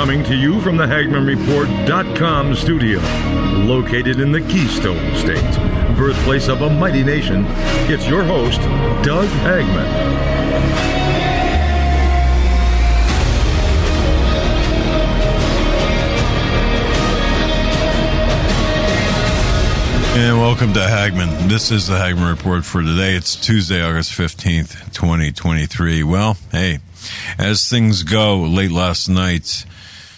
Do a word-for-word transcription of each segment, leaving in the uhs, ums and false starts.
Coming to you from the Hagman Report dot com studio, located in the Keystone State, birthplace of a mighty nation, it's your host, Doug Hagman. And welcome to Hagman. This is the Hagman Report for today. It's Tuesday, August fifteenth, twenty twenty-three. Well, hey, as things go, late last night,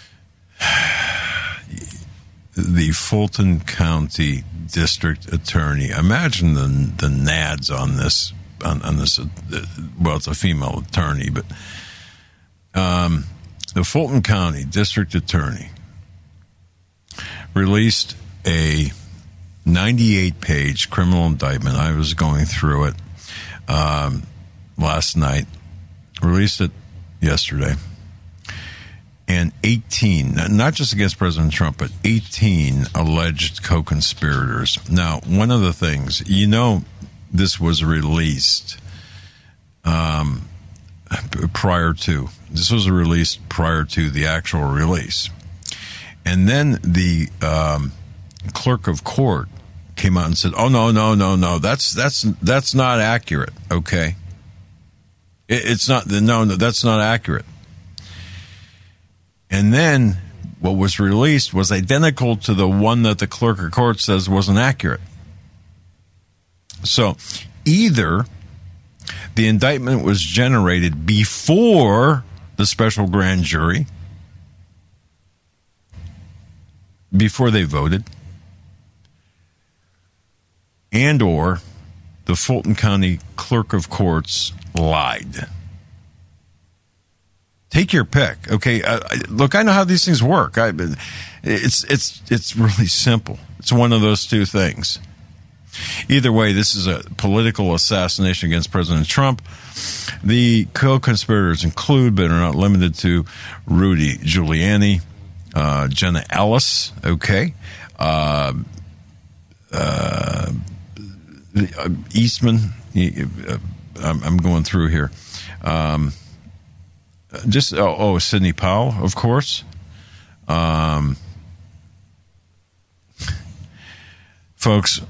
the Fulton County District Attorney, imagine the the nads on this, on, on this, uh, well, it's a female attorney, but um, the Fulton County District Attorney released a ninety-eight page criminal indictment. I was going through it um, last night, released it yesterday, and eighteen, not just against President Trump, but eighteen alleged co-conspirators. Now, one of the things, you know, this was released um, prior to, this was released prior to the actual release. And then the um, clerk of court came out and said, "Oh no, no, no, no! That's that's that's not accurate. Okay, it, it's not the no, no, that's not accurate." And then what was released was identical to the one that the clerk of court says wasn't accurate. So either the indictment was generated before the special grand jury, before they voted, and or the Fulton County Clerk of Courts lied. Take your pick, okay? Uh, look, I know how these things work. I, it's it's it's really simple. It's one of those two things. Either way, this is a political assassination against President Trump. The co-conspirators include, but are not limited to, Rudy Giuliani, uh, Jenna Ellis, okay, uh, uh, Eastman, I'm going through here. Um, just, oh, oh, Sidney Powell, of course. Um, folks,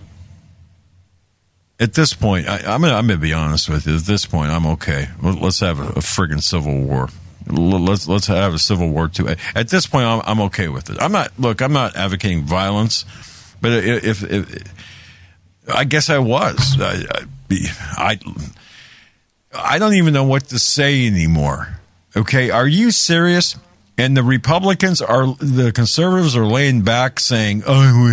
at this point, I, I'm going I'm to be honest with you. At this point, I'm okay. Let's have a, a friggin' civil war. Let's let's have a civil war too. At this point, I'm, I'm okay with it. I'm not, look, I'm not advocating violence, but if, if, if I guess I was. I, I, I don't even know what to say anymore. Okay, are you serious? And the Republicans are, the conservatives are laying back saying, "Oh,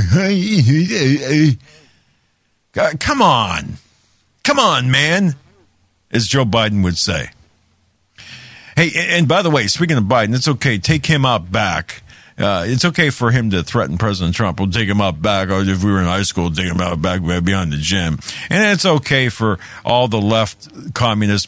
God, come on, come on, man," as Joe Biden would say. Hey, and by the way, speaking of Biden, it's okay. Take him out back. Uh, it's okay for him to threaten President Trump. We'll take him out back. Or if we were in high school, take him out back beyond the gym. And it's okay for all the left communist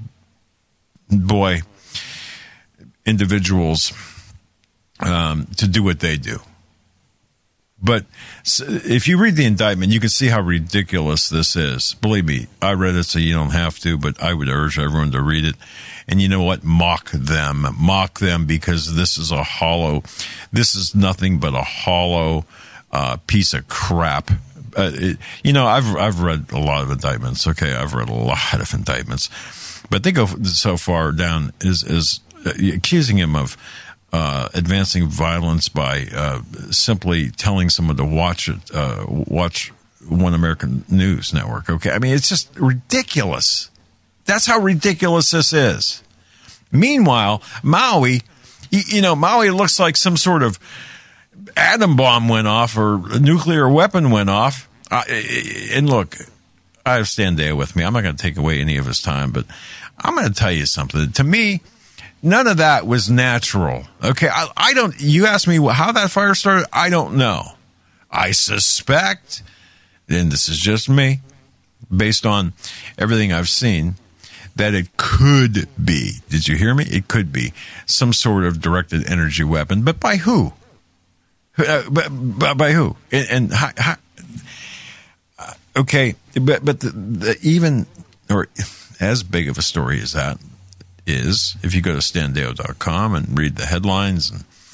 boy individuals um, to do what they do. But if you read the indictment, you can see how ridiculous this is. Believe me, I read it, so you don't have to, but I would urge everyone to read it. And you know what? Mock them. Mock them, because this is a hollow, this is nothing but a hollow uh, piece of crap. Uh, it, you know, I've I've read a lot of indictments. Okay, I've read a lot of indictments. But they go so far down as, as accusing him of uh, advancing violence by uh, simply telling someone to watch it, uh, watch One American News Network. Okay, I mean, it's just ridiculous. That's how ridiculous this is. Meanwhile, Maui, you, you know, Maui looks like some sort of atom bomb went off or a nuclear weapon went off. Uh, and look, I have Stan Dale with me. I'm not going to take away any of his time, but I'm going to tell you something. To me, none of that was natural. Okay, I, I don't, you ask me how that fire started, I don't know. I suspect, and this is just me, based on everything I've seen, that it could be, did you hear me? It could be some sort of directed energy weapon, but by who? Uh, but, but by who? And, and how, how, uh, okay, but but the, the even, or as big of a story as that is, if you go to stan deo dot com and read the headlines and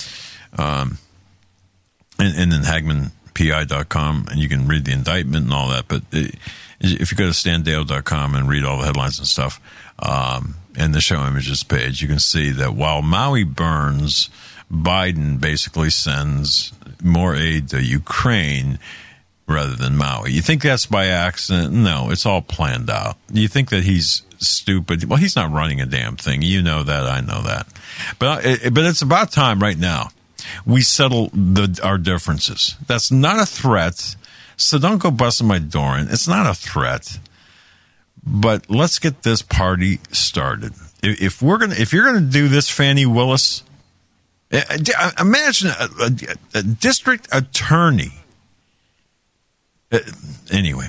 Um, and, and then Hagman P I dot com, and you can read the indictment and all that. But it, if you go to stan deyo dot com and read all the headlines and stuff, um, and the show images page, you can see that while Maui burns, Biden basically sends more aid to Ukraine rather than Maui. You think that's by accident? No, it's all planned out. You think that he's stupid? Well, he's not running a damn thing. You know that. I know that. But but it's about time right now we settle the, our differences. That's not a threat. So don't go busting my door in. It's not a threat. But let's get this party started. If, if we're gonna, if you're gonna do this, Fannie Willis, imagine a, a, a district attorney. Uh, anyway,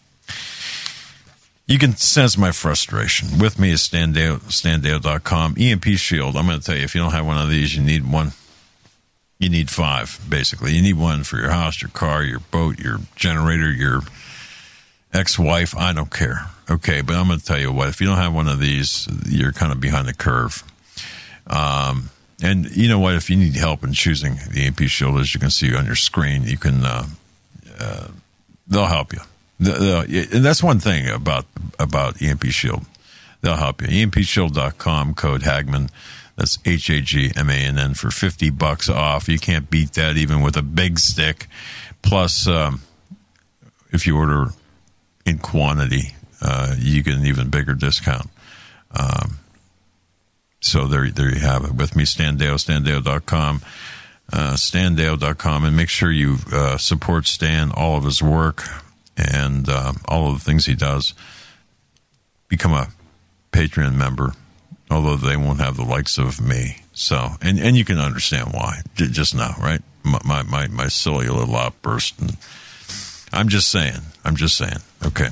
you can sense my frustration. With me is stan deyo dot com. E M P Shield. I'm going to tell you, if you don't have one of these, you need one. You need five, basically. You need one for your house, your car, your boat, your generator, your ex-wife. I don't care. Okay, but I'm going to tell you what. If you don't have one of these, you're kind of behind the curve. Um, and you know what? If you need help in choosing the E M P Shield, as you can see on your screen, you can. Uh, uh, they'll help you. They'll, and that's one thing about about E M P Shield. They'll help you. E M P shield dot com, code Hagman. That's H A G M A N N for fifty bucks off. You can't beat that even with a big stick. Plus, um, if you order in quantity, uh, you get an even bigger discount. Um, so there, there you have it. With me, Stan Deyo, stan deyo dot com, uh, stan deyo dot com, and make sure you uh, support Stan, all of his work, and uh, all of the things he does. Become a Patreon member, although they won't have the likes of me. So, and, and you can understand why, J- just now, right? My, my, my, my silly little outburst. And I'm just saying, I'm just saying. Okay.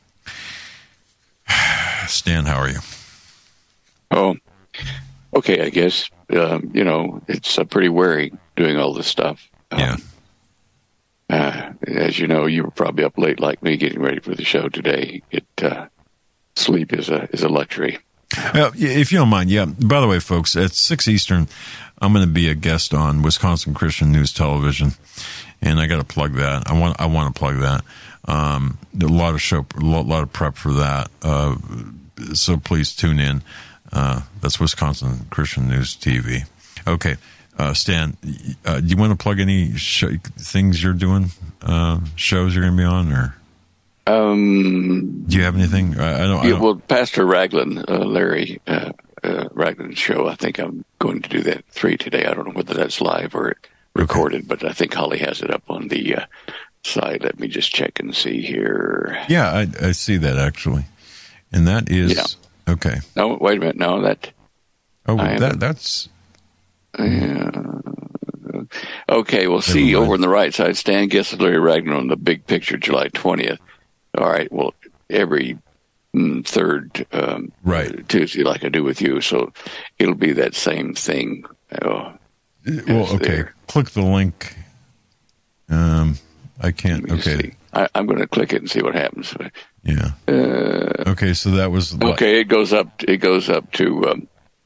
Stan, how are you? Oh, okay, I guess. Um, you know, it's uh, pretty wearing doing all this stuff. Um, yeah. Uh, as you know, you were probably up late like me getting ready for the show today. It, uh, sleep is a, is a luxury. Uh, if you don't mind, yeah. By the way, folks, at six Eastern, I'm going to be a guest on Wisconsin Christian News Television, and I got to plug that. I want I want to plug that. Um, a lot of show, a lot of prep for that. Uh, so please tune in. Uh, that's Wisconsin Christian News T V. Okay, uh, Stan, uh, do you want to plug any show, things you're doing? Uh, shows you're going to be on, or? Um, Do you have anything? I, I don't. I yeah, don't. well, Pastor Raglan, uh, Larry uh, uh, Raglan's show. I think I'm going to do that at three today. I don't know whether that's live or recorded, but I think Holly has it up on the uh, side. Let me just check and see here. Yeah, I, I see that actually, and that is yeah. Okay. No, wait a minute. No, that. Oh, I that that's. Uh, okay, well, see over on the right side, Stan guesses Larry Raglan on the big picture, July twentieth. All right. Well, every mm, third um, right Tuesday, like I do with you, so it'll be that same thing. Uh, well, okay. There. Click the link. Um, I can't. Okay. I, I'm going to click it and see what happens. Yeah. Uh, okay. So that was. Okay. It goes up. It goes up to. Um,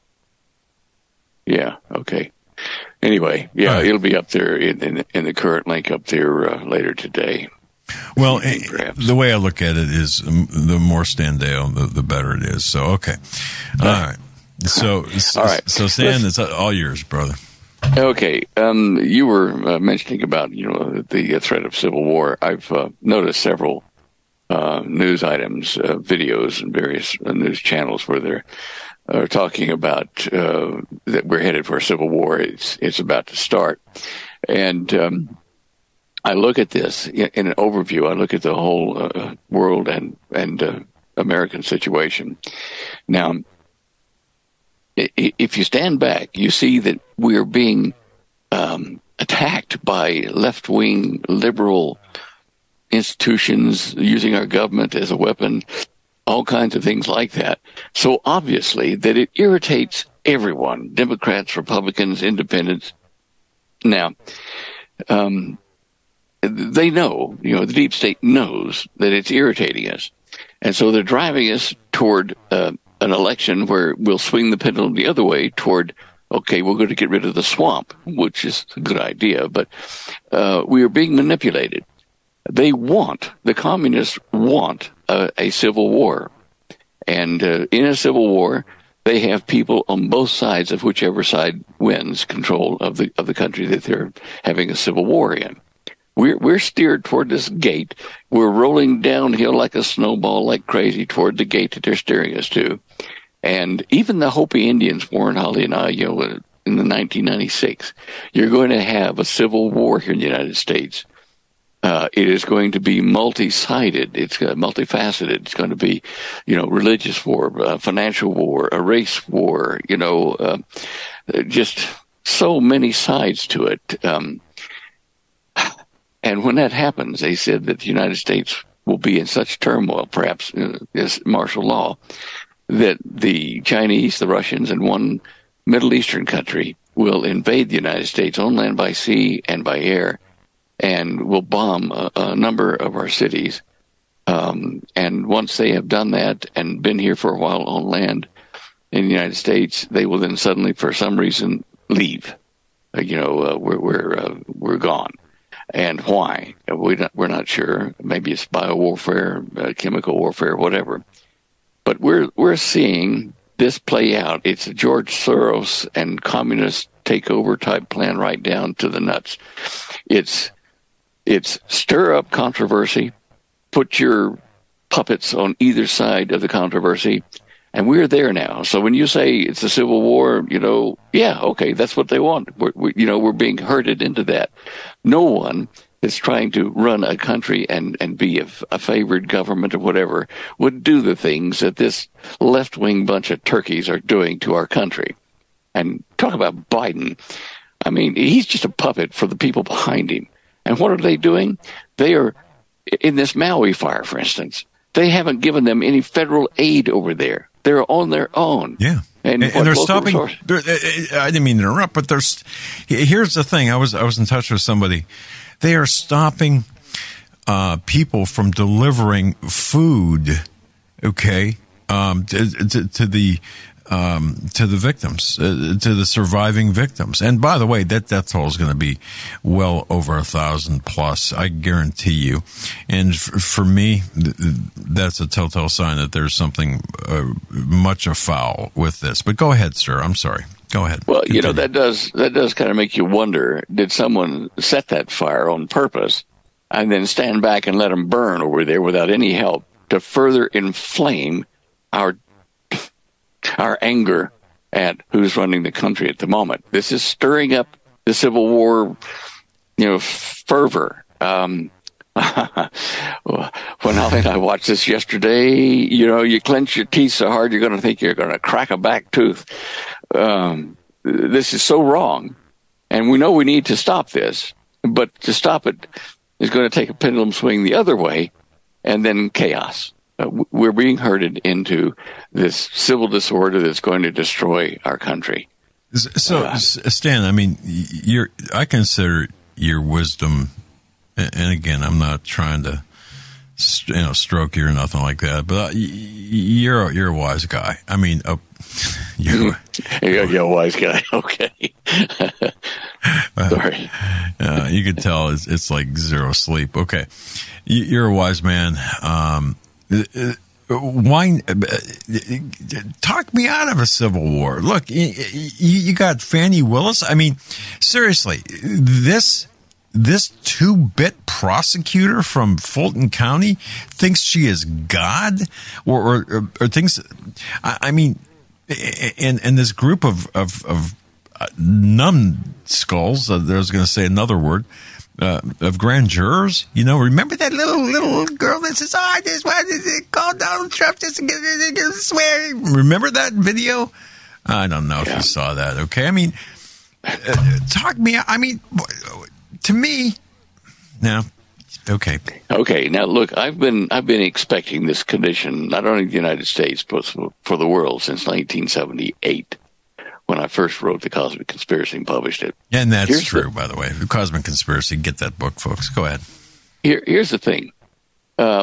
yeah. Okay. Anyway, yeah, right. It'll be up there in, in, in the current link up there uh, later today. Well, Perhaps. The way I look at it is the more Stan Deyo, the, the better it is. So, okay. All right. So, all right. So Stan, it's all yours, brother. Okay. Um, you were uh, mentioning about, you know, the threat of civil war. I've uh, noticed several uh, news items, uh, videos, and various uh, news channels where they're uh, talking about uh, that we're headed for a civil war. It's, it's about to start. And, um, I look at this in an overview. I look at the whole uh, world and and uh, American situation. Now, if you stand back, you see that we are being um, attacked by left-wing liberal institutions using our government as a weapon, all kinds of things like that. So obviously that it irritates everyone, Democrats, Republicans, Independents. Now, um, they know, you know, the deep state knows that it's irritating us. And so they're driving us toward uh, an election where we'll swing the pendulum the other way toward okay, we're going to get rid of the swamp, which is a good idea, but uh, we are being manipulated. They want, the communists want a, a civil war. And uh, in a civil war, they have people on both sides of whichever side wins control of the of the country that they're having a civil war in. We're we're steered toward this gate. We're rolling downhill like a snowball, like crazy, toward the gate that they're steering us to. And even the Hopi Indians, Warren Holly and I, you know, in the nineteen ninety-six, you're going to have a civil war here in the United States. Uh, it is going to be multi-sided. It's uh, multifaceted. It's going to be, you know, religious war, uh, financial war, a race war, you know, uh, just so many sides to it. Um, and when that happens, they said that the United States will be in such turmoil, perhaps uh, as martial law, that the Chinese, the Russians, and one Middle Eastern country will invade the United States on land, by sea, and by air, and will bomb a, a number of our cities. Um, and once they have done that and been here for a while on land in the United States, they will then suddenly, for some reason, leave. Uh, you know, uh, we're we're uh, we're gone. And why? We're not, we're not sure. Maybe it's biowarfare, uh, chemical warfare, whatever. But we're we're seeing this play out. It's a George Soros and communist takeover type plan right down to the nuts. It's It's stir up controversy, put your puppets on either side of the controversy, and we're there now. So when you say it's a civil war, you know, yeah, okay, that's what they want. We're, we, you know, we're being herded into that. No one that's trying to run a country and, and be a, a favored government or whatever would do the things that this left-wing bunch of turkeys are doing to our country. And talk about Biden. I mean, he's just a puppet for the people behind him. And what are they doing? They are, in this Maui fire, for instance, they haven't given them any federal aid over there. They're on their own. Yeah. And, and, and they're stopping. They're, I didn't mean to interrupt, but there's, here's the thing. I was, I was in touch with somebody. They are stopping uh, people from delivering food, okay, um, to, to, to the, Um, to the victims, uh, to the surviving victims. And by the way, that death toll is going to be well over a thousand plus, I guarantee you. And f- for me, th- that's a telltale sign that there's something uh, much afoul with this. But go ahead, sir. I'm sorry. Go ahead. Well, Continue. you know, that does, that does kind of make you wonder, did someone set that fire on purpose and then stand back and let them burn over there without any help to further inflame our our anger at who's running the country at the moment? This is stirring up the Civil War, you know, fervor. Um, when Holly and I watched this yesterday, you know, you clench your teeth so hard you're going to think you're going to crack a back tooth. Um, this is so wrong, and we know we need to stop this, but to stop it is going to take a pendulum swing the other way, and then chaos. Uh, we're being herded into this civil disorder that's going to destroy our country. So, uh, Stan, I mean, you're, I consider your wisdom, and again, I'm not trying to, you know, stroke you or nothing like that, but you're you're a wise guy. I mean, uh, you're, you're, you're a wise guy. Okay. Sorry. Uh, you could tell it's, it's like zero sleep. Okay, you're a wise man. Um, Why talk me out of a civil war? Look, you, you got Fannie Willis. I mean, seriously, this this two-bit prosecutor from Fulton County thinks she is God, or or, or thinks. I, I mean, and and this group of of, of numbskulls. Uh, I was going to say another word. Uh, of grand jurors, you know, remember that little little girl that says, "Oh, I just wanted to call Donald Trump just to get, get swear." Remember that video? I don't know if yeah. you saw that. Okay, I mean, uh, talk me. I mean, to me, no. Okay. Okay. Now, look, I've been I've been expecting this condition not only in the United States but for the world since nineteen seventy-eight. When I first wrote The Cosmic Conspiracy and published it. And that's here's true, the, by the way. The Cosmic Conspiracy, get that book, folks. Go ahead. Here, here's the thing. Um,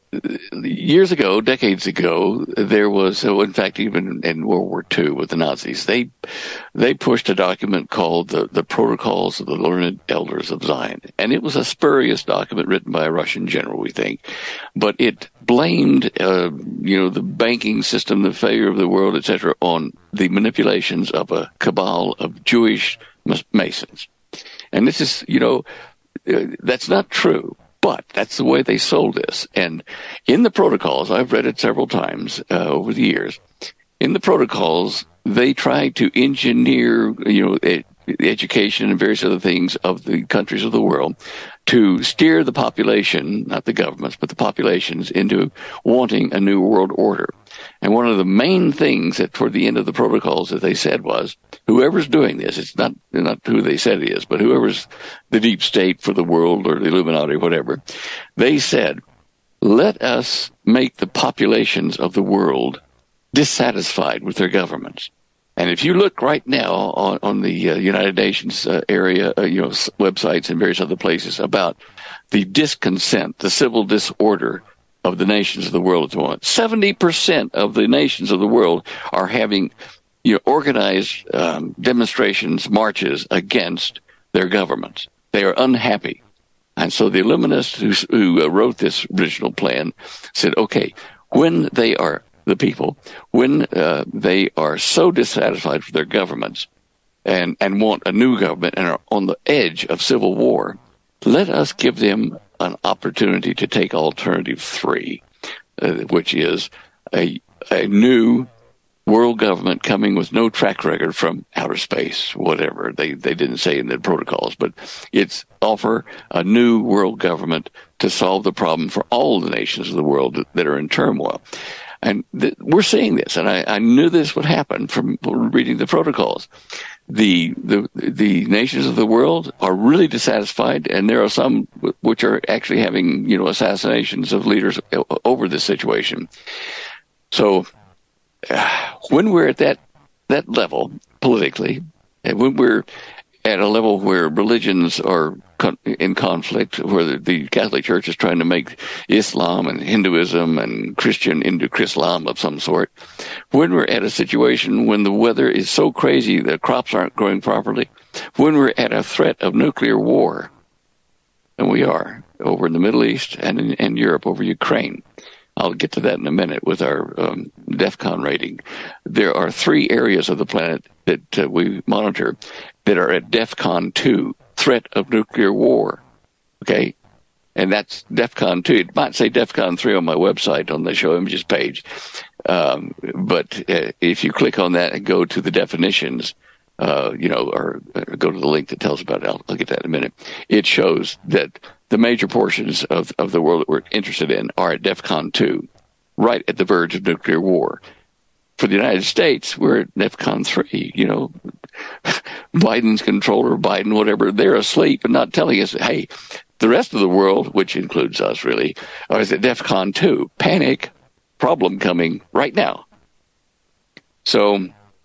years ago, decades ago, there was, so in fact, even in World War Two with the Nazis, they they pushed a document called the, the Protocols of the Learned Elders of Zion. And it was a spurious document written by a Russian general, we think. But it blamed, uh, you know, the banking system, the failure of the world, et cetera, on the manipulations of a cabal of Jewish Masons. And this is, you know, uh, that's not true. But that's the way they sold this. And in the protocols, I've read it several times uh, over the years, in the protocols, they tried to engineer, you know, ed- education and various other things of the countries of the world to steer the population, not the governments, but the populations into wanting a new world order. And one of the main things that toward the end of the protocols that they said was, whoever's doing this, it's not not who they said it is, but whoever's the deep state for the world or the Illuminati or whatever, they said, let us make the populations of the world dissatisfied with their governments. And if you look right now on, on the uh, United Nations uh, area, uh, you know, websites and various other places about the discontent, the civil disorder of the nations of the world at the moment, seventy percent of the nations of the world are having, you know, organized um, demonstrations, marches against their governments. They are unhappy. And so the Illuminists who, who uh, wrote this original plan said, okay, when they are the people, when uh, they are so dissatisfied with their governments and, and want a new government and are on the edge of civil war, let us give them an opportunity to take alternative three, uh, which is a, a new world government coming with no track record from outer space, whatever. They, they didn't say in the protocols, but it's offer a new world government to solve the problem for all the nations of the world that, that are in turmoil. And th- we're seeing this, and I, I knew this would happen from reading the protocols. The, the the nations of the world are really dissatisfied, and there are some w- which are actually having, you know, assassinations of leaders over this situation. So uh, when we're at that that level politically, and when we're at a level where religions are con- in conflict, where the, the Catholic Church is trying to make Islam and Hinduism and Christian into Chrislam of some sort, when we're at a situation when the weather is so crazy that crops aren't growing properly, when we're at a threat of nuclear war, and we are over in the Middle East and in, in Europe over Ukraine, I'll get to that in a minute with our um, DEFCON rating. There are three areas of the planet that uh, we monitor that are at DEFCON two, threat of nuclear war. Okay? And that's DEFCON two. It might say DEFCON three on my website on the show images page. Um, but uh, if you click on that and go to the definitions, uh, you know, or, or go to the link that tells about it, I'll, I'll get that in a minute. It shows that the major portions of, of the world that we're interested in are at DEFCON two, right at the verge of nuclear war. For the United States, we're at DEFCON three, you know, Biden's controller, Biden, whatever, they're asleep and not telling us, hey, the rest of the world, which includes us really, is at DEFCON two, panic, problem coming right now. So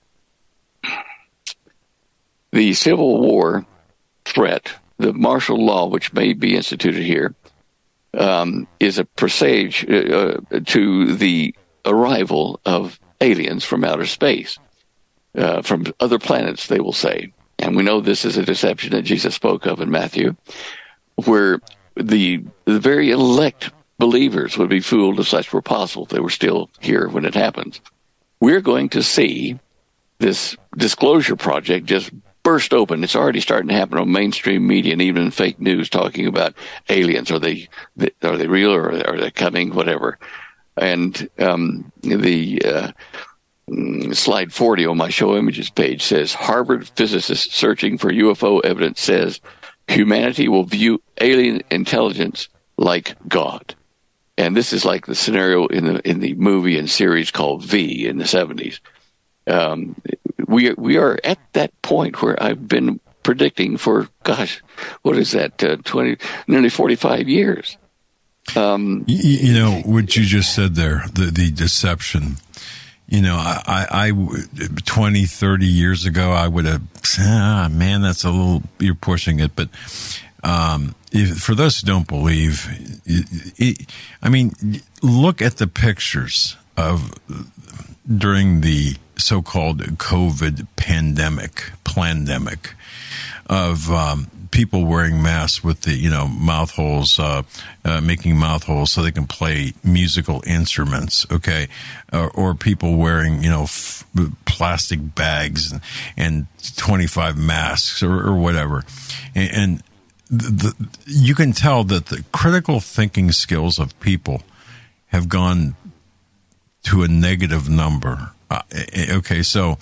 the Civil War threat, the martial law, which may be instituted here, um, is a presage uh, to the arrival of aliens from outer space, uh, from other planets, they will say. And we know this is a deception that Jesus spoke of in Matthew, where the, the very elect believers would be fooled if such were possible, if they were still here when it happens. We're going to see this disclosure project just burst open. It's already starting to happen on mainstream media and even fake news talking about aliens. Are they are they real or are they coming? Whatever. And um, the uh, slide forty on my show images page says Harvard physicists searching for U F O evidence says humanity will view alien intelligence like God. And this is like the scenario in the in the movie and series called V in the seventies. Um, we we are at that point where I've been predicting for, gosh, what is that, uh, twenty, nearly forty-five years. Um, you, you know, what you just said there, the, the deception, you know, I, I, I, twenty, thirty years ago, I would have, ah, man, that's a little, you're pushing it. But Um, if, for those who don't believe, it, it, I mean, look at the pictures of during the so-called COVID pandemic, plandemic, of um, people wearing masks with the, you know, mouth holes, uh, uh, making mouth holes so they can play musical instruments, okay? Or, or people wearing, you know, f- plastic bags and, and twenty-five masks or, or whatever. And, and the, the, you can tell that the critical thinking skills of people have gone to a negative number. Uh, okay, so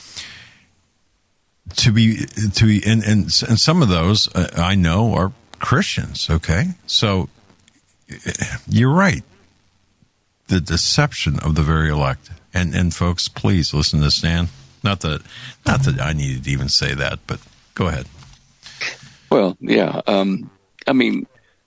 to be to be and and, and some of those uh, I know are Christians. Okay, so you're right. The deception of the very elect, and and folks, please listen to Stan. Not that not that I needed to even say that, but go ahead. Well, yeah. Um, I mean,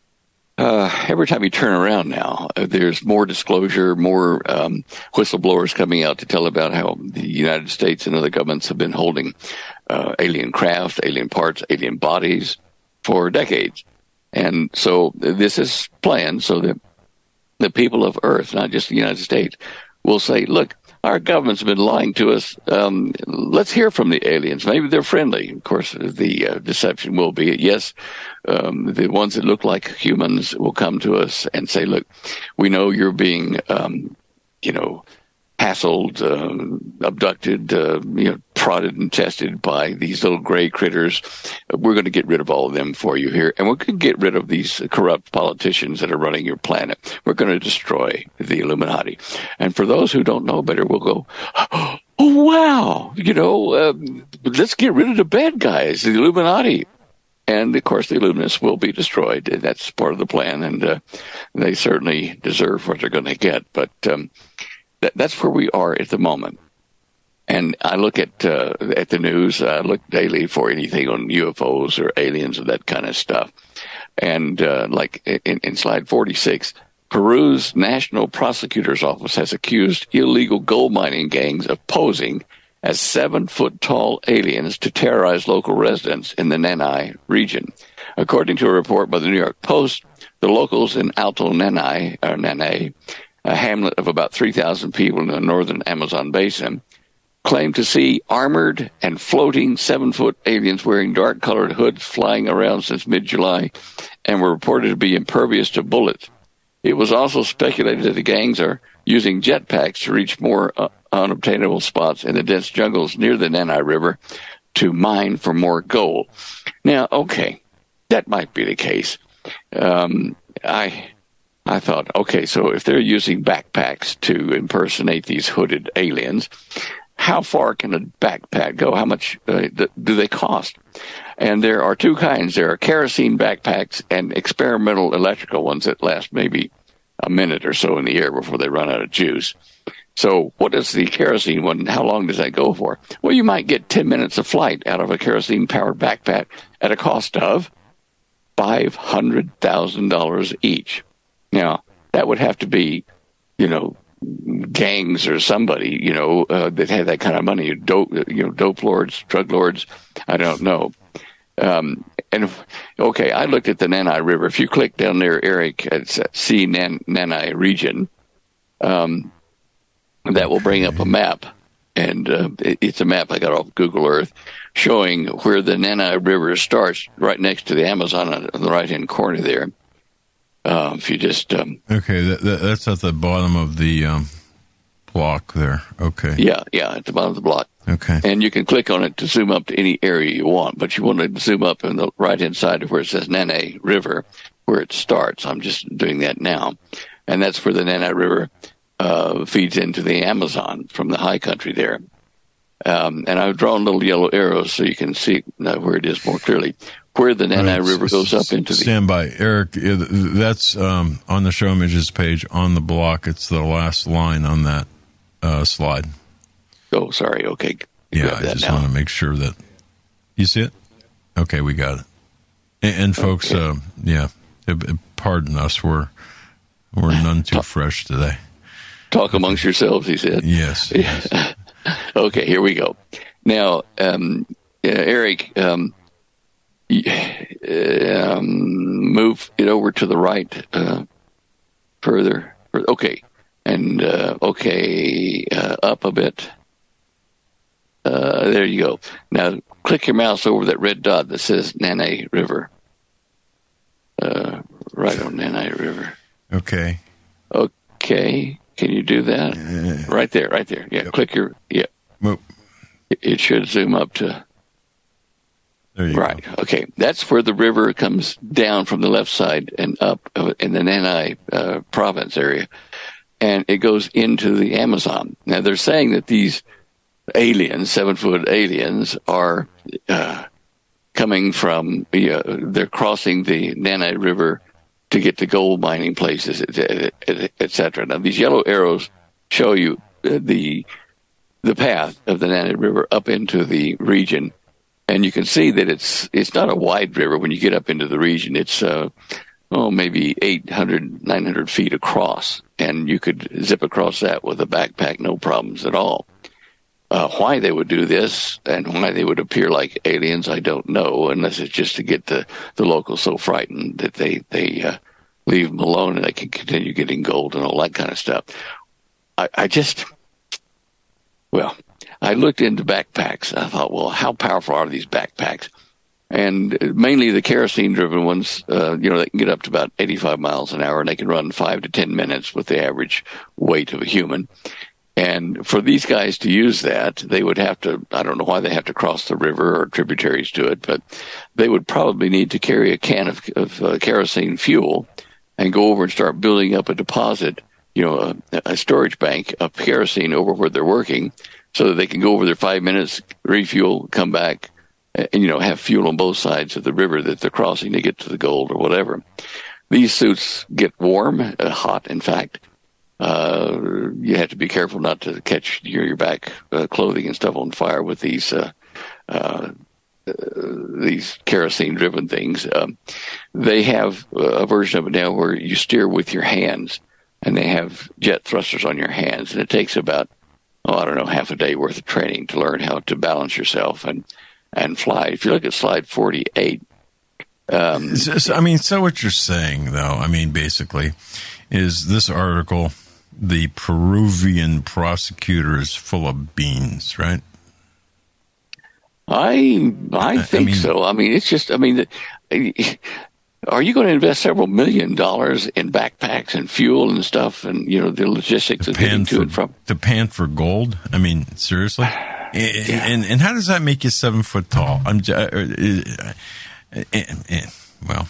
uh, every time you turn around now, uh, there's more disclosure, more um, whistleblowers coming out to tell about how the United States and other governments have been holding uh, alien craft, alien parts, alien bodies for decades. And so this is planned so that the people of Earth, not just the United States, will say, look, our government's been lying to us. Um, let's hear from the aliens. Maybe they're friendly. Of course, the uh, deception will be, yes, um, the ones that look like humans will come to us and say, look, we know you're being, um, you know, hassled, uh, abducted, uh, you know, prodded and tested by these little gray critters. We're going to get rid of all of them for you here. And we're going to get rid of these corrupt politicians that are running your planet. We're going to destroy the Illuminati. And for those who don't know better, we'll go, oh, wow, you know, um, let's get rid of the bad guys, the Illuminati. And, of course, the Illuminists will be destroyed. That's part of the plan. And uh, they certainly deserve what they're going to get. But um, that, that's where we are at the moment. And I look at uh, at the news. I look daily for anything on U F Os or aliens or that kind of stuff. And uh, like in, in slide forty-six, Peru's National Prosecutor's Office has accused illegal gold mining gangs of posing as seven-foot-tall aliens to terrorize local residents in the Nanay region. According to a report by the New York Post, the locals in Alto Nanay, or Nanay, a hamlet of about three thousand people in the northern Amazon basin, claim to see armored and floating seven-foot aliens wearing dark-colored hoods flying around since mid-July and were reported to be impervious to bullets. It was also speculated that the gangs are using jetpacks to reach more uh, unobtainable spots in the dense jungles near the Nanay River to mine for more gold. Now, okay, that might be the case. Um, I... I thought, okay, so if they're using backpacks to impersonate these hooded aliens, how far can a backpack go? How much uh, do they cost? And there are two kinds. There are kerosene backpacks and experimental electrical ones that last maybe a minute or so in the air before they run out of juice. So what is the kerosene one? How long does that go for? Well, you might get ten minutes of flight out of a kerosene-powered backpack at a cost of five hundred thousand dollars each. Now, that would have to be, you know, gangs or somebody, you know, uh, that had that kind of money, dope, you know, dope lords, drug lords, I don't know. Um, and, okay, I looked at the Nanay River. If you click down there, Eric, it's See Nan- Nanay region, um, that will bring up a map. And uh, it, it's a map I got off Google Earth showing where the Nanay River starts right next to the Amazon on, on the right-hand corner there. Uh, if you just um, okay, that, that, that's at the bottom of the um, block there. Okay. Yeah, yeah, at the bottom of the block. Okay. And you can click on it to zoom up to any area you want, but you want to zoom up on the right-hand side of where it says Nanay River, where it starts. I'm just doing that now. And that's where the Nanay River uh, feeds into the Amazon from the high country there. Um, and I've drawn little yellow arrows so you can see uh, where it is more clearly. Where the Nanay right, River goes up into the... Stand by. Eric, that's um, on the Show Images page on the block. It's the last line on that uh, slide. Oh, sorry. Okay. You yeah, I just now. want to make sure that... You see it? Okay, we got it. And, and folks, okay. uh, yeah, pardon us. We're, we're none too Talk, fresh today. Talk amongst yourselves, he said. Yes. yes. Okay, here we go. Now, um, uh, Eric... Um, um, move it over to the right uh, further. Okay. And, uh, okay, uh, up a bit. Uh, there you go. Now, click your mouse over that red dot that says Nanay River. Uh, right on Nanay River. Okay. Okay. Can you do that? Uh, right there, right there. Yeah, yep. Click your, yeah. Well, it, it should zoom up to. There you right. go. Okay. That's where the river comes down from the left side and up in the Nanay uh, province area. And it goes into the Amazon. Now, they're saying that these aliens, seven-foot aliens, are uh, coming from, you know, they're crossing the Nanay River to get to gold mining places, et cetera. Now, these yellow arrows show you the the path of the Nanay River up into the region. And you can see that it's it's not a wide river when you get up into the region. It's, uh, oh, maybe eight hundred, nine hundred feet across. And you could zip across that with a backpack, no problems at all. Uh, why they would do this and why they would appear like aliens, I don't know, unless it's just to get the, the locals so frightened that they, they uh, leave them alone and they can continue getting gold and all that kind of stuff. I, I just, well, I looked into backpacks. I thought, well, how powerful are these backpacks? And mainly the kerosene-driven ones, uh, you know, they can get up to about eighty-five miles an hour, and they can run five to ten minutes with the average weight of a human. And for these guys to use that, they would have to, I don't know why they have to cross the river or tributaries to it, but they would probably need to carry a can of, of uh, kerosene fuel and go over and start building up a deposit, you know, a, a storage bank of kerosene over where they're working so that they can go over there five minutes, refuel, come back, and, you know, have fuel on both sides of the river that they're crossing to get to the gold or whatever. These suits get warm, uh, hot, in fact. Uh, you have to be careful not to catch your, your back uh, clothing and stuff on fire with these uh, uh, uh, these kerosene-driven things. Um, they have a version of it now where you steer with your hands, and they have jet thrusters on your hands, and it takes about, oh, I don't know, half a day worth of training to learn how to balance yourself and, and fly. If you look at slide forty-eight. Um, so, I mean, so what you're saying, though, I mean, basically, is this article, the Peruvian prosecutor is full of beans, right? I I think I mean, so. I mean, it's just, I mean, are you going to invest several million dollars in backpacks and fuel and stuff and, you know, the logistics of getting to for, and from? To pan for gold? I mean, seriously? Yeah. And, and how does that make you seven foot tall? I'm uh, uh, uh, well,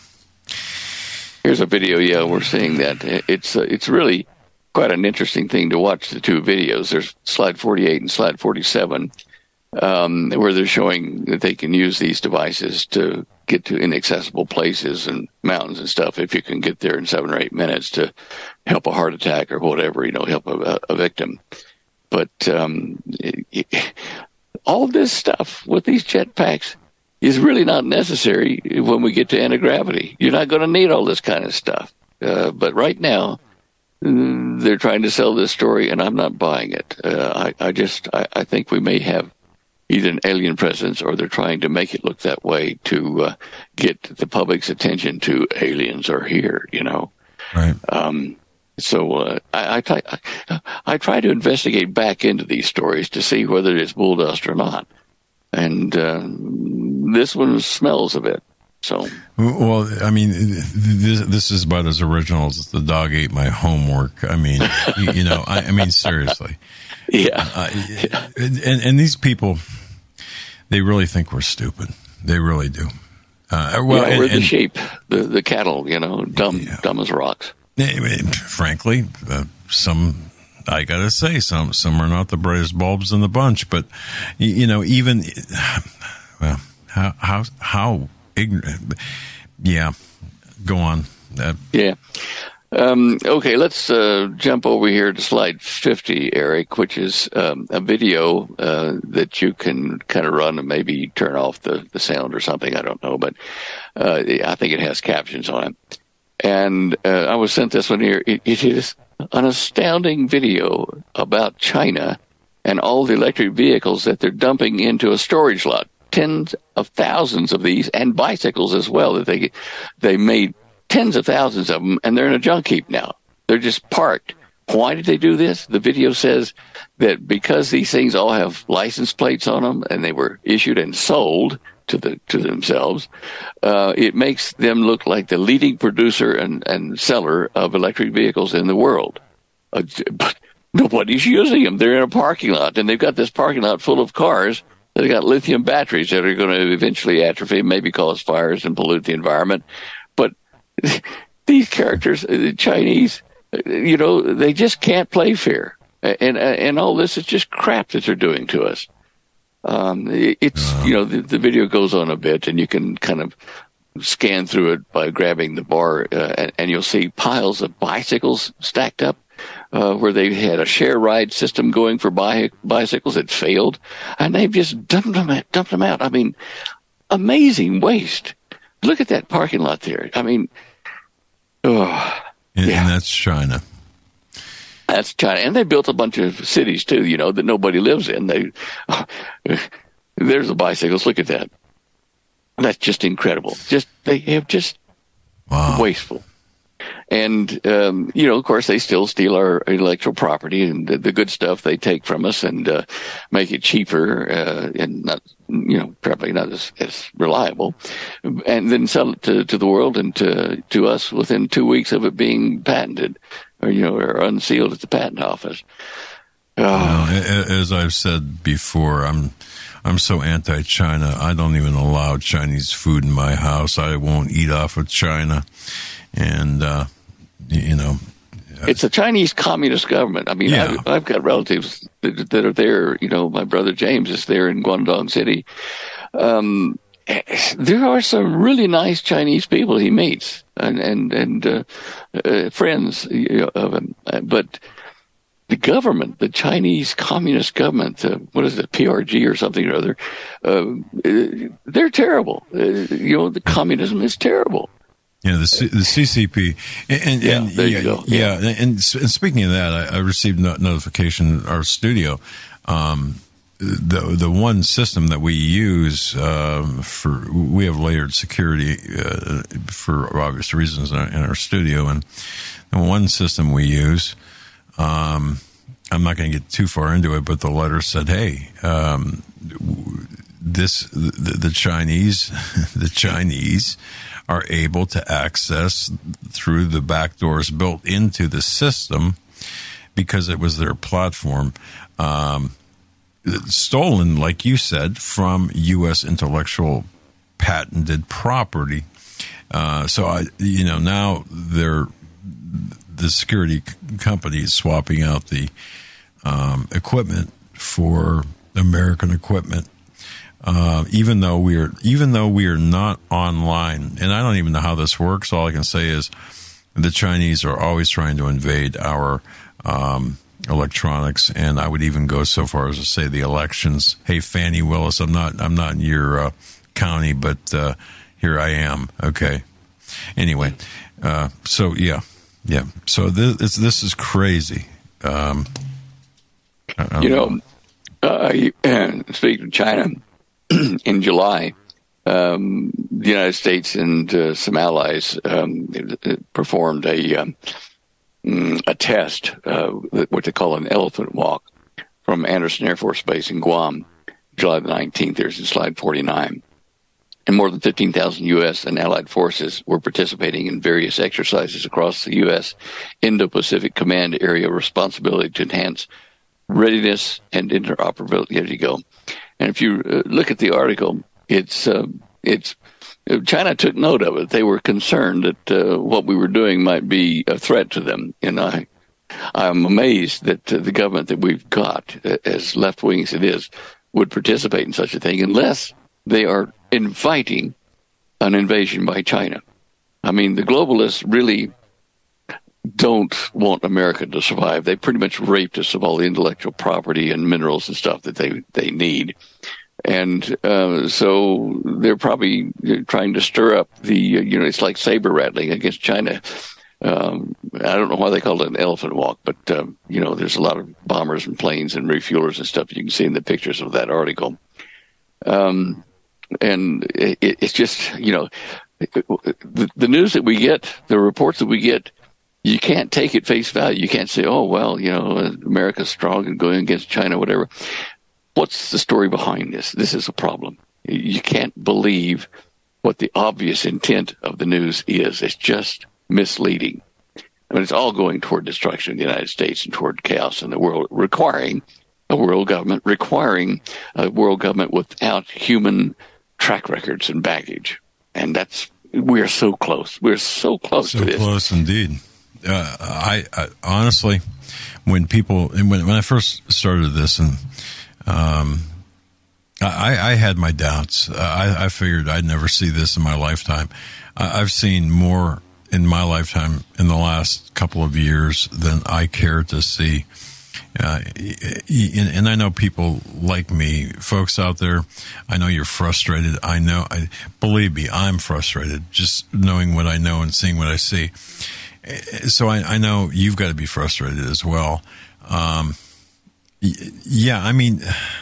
here's a video. Yeah, we're seeing that. It's uh, it's really quite an interesting thing to watch the two videos. There's slide forty-eight and slide forty-seven, um, where they're showing that they can use these devices to get to inaccessible places and mountains and stuff. If you can get there in seven or eight minutes to help a heart attack or whatever, you know, help a, a victim. But um, it, it, all this stuff with these jetpacks is really not necessary when we get to anti-gravity. You're not going to need all this kind of stuff. Uh, but right now, they're trying to sell this story, and I'm not buying it. Uh, I, I just, I, I think we may have either an alien presence or they're trying to make it look that way to uh, get the public's attention to aliens are here, you know. Right. Um, so uh, I, I, try, I, I try to investigate back into these stories to see whether it's bull dust or not. And uh, this one smells a bit. So, well, I mean, this, this is about as original as the dog ate my homework. I mean, you, you know, I, I mean, seriously. Yeah. Uh, and, and these people, they really think we're stupid. They really do. Uh, well, yeah, we're and, the and, sheep, the, the cattle, you know, dumb, yeah. dumb as rocks. Frankly, uh, some, I gotta say, some, some are not the brightest bulbs in the bunch, but, you know, even, well, how, how, how, ignorant. Yeah, go on. Uh, yeah. Um, okay, let's uh, jump over here to slide fifty, Eric, which is um, a video uh, that you can kind of run and maybe turn off the, the sound or something. I don't know, but uh, I think it has captions on it. And uh, I was sent this one here. It, it is an astounding video about China and all the electric vehicles that they're dumping into a storage lot. tens of thousands of these, and bicycles as well. That they they made tens of thousands of them, and they're in a junk heap now. They're just parked. Why did they do this? The video says that because these things all have license plates on them, and they were issued and sold to the to themselves, uh, it makes them look like the leading producer and, and seller of electric vehicles in the world. Uh, but nobody's using them. They're in a parking lot, and they've got this parking lot full of cars that have got lithium batteries that are going to eventually atrophy, maybe cause fires and pollute the environment. But these characters, the Chinese, you know, they just can't play fair. And and all this is just crap that they're doing to us. Um, it's, you know, the, the video goes on a bit, and you can kind of scan through it by grabbing the bar, uh, and, and you'll see piles of bicycles stacked up, uh, where they had a share ride system going for bi- bicycles. It failed, and they've just dumped them out, dumped them out. I mean, amazing waste. Look at that parking lot there. I mean, oh, and, yeah. and that's China. That's China. And they built a bunch of cities, too, you know, that nobody lives in. They, uh, there's the bicycles. Look at that. That's just incredible. Just, they have just wow. wasteful. And, um, you know, of course, they still steal our intellectual property and the, the good stuff they take from us and uh, make it cheaper uh, and not, you know, probably not as, as reliable, and then sell it to, to the world and to, to us within two weeks of it being patented or, you know, or unsealed at the patent office. Oh. You know, as I've said before, I'm I'm so anti-China. I don't even allow Chinese food in my house. I won't eat off of China. And, uh, you know, it's a Chinese communist government. I mean, yeah. I've, I've got relatives that, that are there. You know, my brother James is there in Guangdong City. Um, there are some really nice Chinese people he meets and, and, and, uh, uh, friends you know, of him. But the government, the Chinese communist government, uh, what is it, P R G or something or other, uh, they're terrible. Uh, you know, the communism is terrible. Yeah, the C, the C C P, and, and, yeah, and there yeah, you go. yeah, yeah. And, and speaking of that, I, I received no, notification in our studio. Um, the the one system that we use um, for we have layered security uh, for obvious reasons in our, in our studio, and the one system we use. Um, I'm not going to get too far into it, but the letter said, "Hey, um, this the, the Chinese, the Chinese." are able to access through the back doors built into the system because it was their platform, um, stolen, like you said, from U S intellectual patented property. Uh, so, I, you know, now they're the security company is swapping out the um, equipment for American equipment. Uh, even though we are, even though we are not online, and I don't even know how this works. All I can say is the Chinese are always trying to invade our um, electronics, and I would even go so far as to say the elections. Hey, Fannie Willis, I'm not, I'm not in your uh, county, but uh, here I am. Okay. Anyway, uh, so yeah, yeah. So this this is crazy. Um, you know, uh, speaking of China. In July, um, the United States and uh, some allies um, performed a um, a test, uh, what they call an elephant walk, from Anderson Air Force Base in Guam, July the nineteenth. There's in slide forty-nine. And more than fifteen thousand U S and allied forces were participating in various exercises across the U S Indo-Pacific Command Area responsibility to enhance readiness and interoperability. There you go. And if you uh, look at the article, it's uh, it's China took note of it. They were concerned that uh, what we were doing might be a threat to them. And I, I'm amazed that uh, the government that we've got, uh, as left-wing as it is, would participate in such a thing unless they are inviting an invasion by China. I mean, the globalists really don't want America to survive. They pretty much raped us of all the intellectual property and minerals and stuff that they, they need. And uh, so they're probably trying to stir up the, you know, it's like saber rattling against China. Um, I don't know why they call it an elephant walk, but, uh, you know, there's a lot of bombers and planes and refuelers and stuff you can see in the pictures of that article. Um, and it, it's just, you know, the, the news that we get, the reports that we get, you can't take it face value. You can't say, oh, well, you know, America's strong and going against China, whatever. What's the story behind this? This is a problem. You can't believe what the obvious intent of the news is. It's just misleading. I mean, it's all going toward destruction of the United States and toward chaos in the world, requiring a world government, requiring a world government without human track records and baggage. And that's, we're so close. We're so close so to this. So close indeed. Uh, I, I honestly, when people, when, when I first started this, and um, I, I had my doubts. I, I figured I'd never see this in my lifetime. I, I've seen more in my lifetime in the last couple of years than I care to see. Uh, and, and I know people like me, folks out there, I know you're frustrated. I know, I, believe me, I'm frustrated just knowing what I know and seeing what I see. So I, I know you've got to be frustrated as well. Um, yeah, I mean,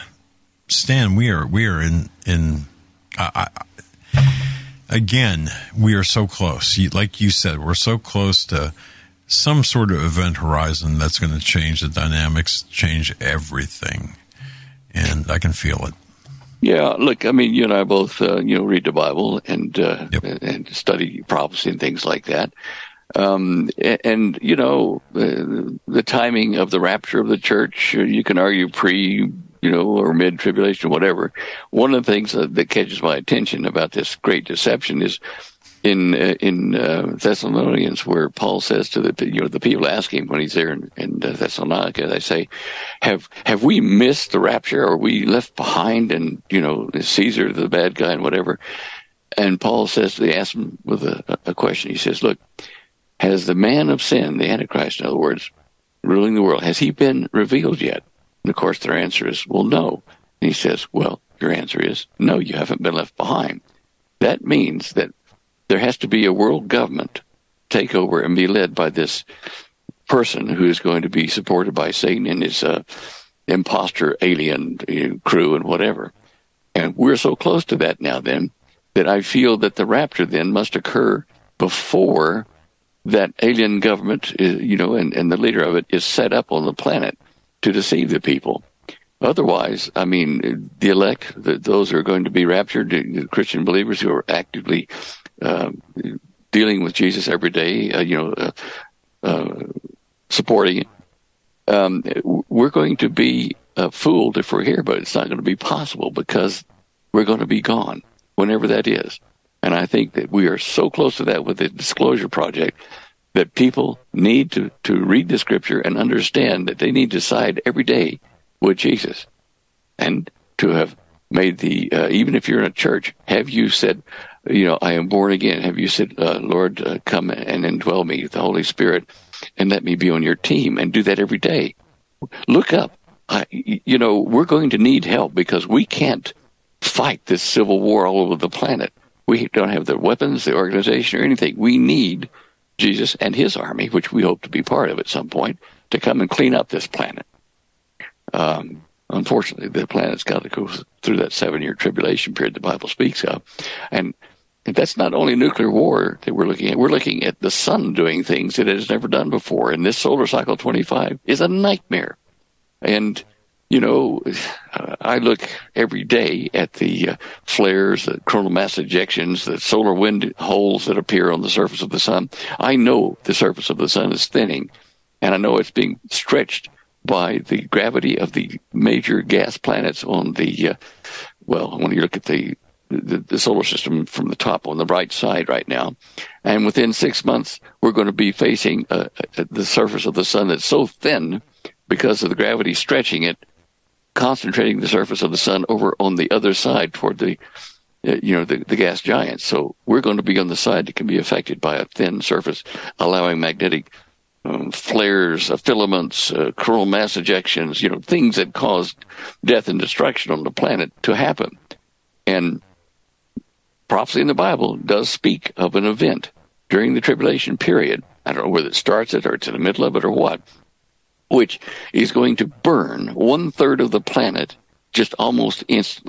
Stan, we are we are in in uh, I, again. We are so close. Like you said, we're so close to some sort of event horizon that's going to change the dynamics, change everything, and I can feel it. Yeah, look, I mean, you and I both, uh, you know, read the Bible and uh, yep. and study prophecy and things like that. Um, and, and, you know, the, the timing of the rapture of the church, you can argue pre, you know, or mid-tribulation, whatever. One of the things that, that catches my attention about this great deception is in uh, in uh, Thessalonians, where Paul says to the, you know, the people ask him when he's there in, in Thessalonica, they say, have have we missed the rapture? Are we left behind? And, you know, is Caesar the bad guy and whatever? And Paul says, they ask him with a, a question. He says, look, has the man of sin, the Antichrist, in other words, ruling the world, has he been revealed yet? And of course, their answer is, well, no. And he says, well, your answer is, no, you haven't been left behind. That means that there has to be a world government take over and be led by this person who is going to be supported by Satan and his uh, imposter alien you know, crew and whatever. And we're so close to that now then that I feel that the rapture then must occur before that alien government, is, you know, and, and the leader of it is set up on the planet to deceive the people. Otherwise, I mean, the elect, the, those who are going to be raptured, the Christian believers who are actively uh, dealing with Jesus every day, uh, you know, uh, uh, supporting it, um, we're going to be uh, fooled if we're here, but it's not going to be possible because we're going to be gone whenever that is. And I think that we are so close to that with the Disclosure Project that people need to, to read the Scripture and understand that they need to side every day with Jesus. And to have made the, uh, even if you're in a church, have you said, you know, I am born again? Have you said, uh, Lord, uh, come and indwell me, the Holy Spirit, and let me be on your team, and do that every day? Look up. I, you know, we're going to need help because we can't fight this civil war all over the planet. We don't have the weapons, the organization, or anything. We need Jesus and his army, which we hope to be part of at some point, to come and clean up this planet. Um, unfortunately, the planet's got to go through that seven-year tribulation period the Bible speaks of. And that's not only nuclear war that we're looking at. We're looking at the sun doing things that it has never done before. And this solar cycle twenty-five is a nightmare. And you know, uh, I look every day at the uh, flares, the coronal mass ejections, the solar wind holes that appear on the surface of the sun. I know the surface of the sun is thinning, and I know it's being stretched by the gravity of the major gas planets on the, uh, well, when you look at the, the, the solar system from the top on the right side right now. And within six months, we're going to be facing uh, the surface of the sun that's so thin because of the gravity stretching it, concentrating the surface of the sun over on the other side toward the, uh, you know, the, the gas giants. So we're going to be on the side that can be affected by a thin surface, allowing magnetic um, flares, uh, filaments, uh, coronal mass ejections, you know, things that cause death and destruction on the planet to happen. And prophecy in the Bible does speak of an event during the tribulation period. I don't know whether it starts it or it's in the middle of it or what, which is going to burn one-third of the planet just almost instantly.